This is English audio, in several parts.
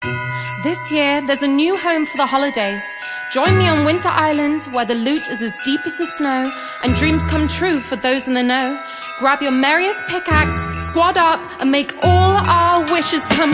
This year, there's a new home for the holidays. Join me on Winter Island, where the loot is as deep as the snow, and dreams come true for those in the know. Grab your merriest pickaxe, squad up, and make all our wishes come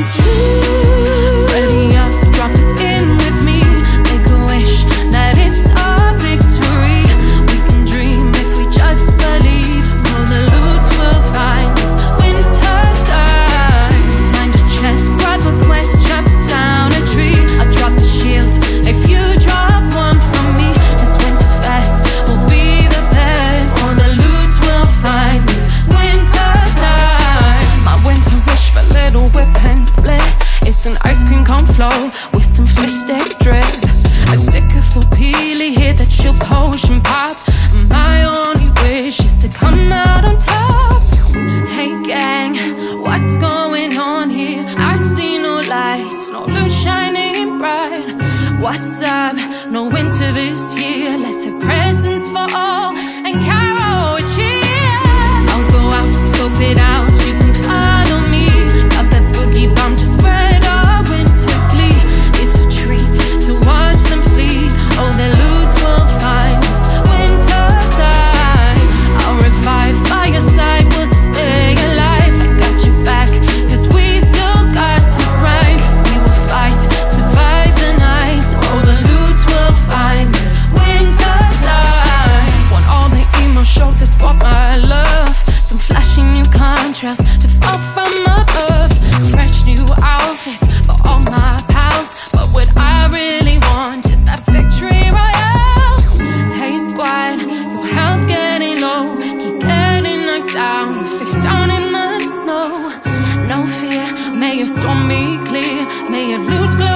true. Ready up, drop it in with me. Make a wish that it's our victory. We can dream if we just believe. All the loot we'll find this winter time. Find a chest, grab a quest, chop down a tree. I'll drop a shield if you drop one from me. This winter fest will be the best. All the loot we'll find this winter time. My winter wish for little whip and split. It's an ice cream cone flow with some fish stick drip. A sticker for Peely here that she'll potion pop. My only wish is to come out on top. Hey gang, what's going on here? I see no lights, no loot shining bright. What's up? No winter this year. Let's have presents for all and carol a cheer. I'll go out, scope it out. You can follow me. Got that boogie bomb to spread our winter glee. It's a treat to watch them flee. Oh, the loot will find this winter time. I'll revive by your side. We'll stay alive. I got your back, 'cause we still got to grind. We will fight, survive the night. Oh, the loot will find this winter time. Want all the emo shoulders for my love. Some flashy new contrasts to fall from above. Fresh new outfits for all my pals. But what I really want is that victory royale. Hey squad, your health getting low. Keep getting knocked down, face down in the snow. No fear, may your storm be clear. May your loot glow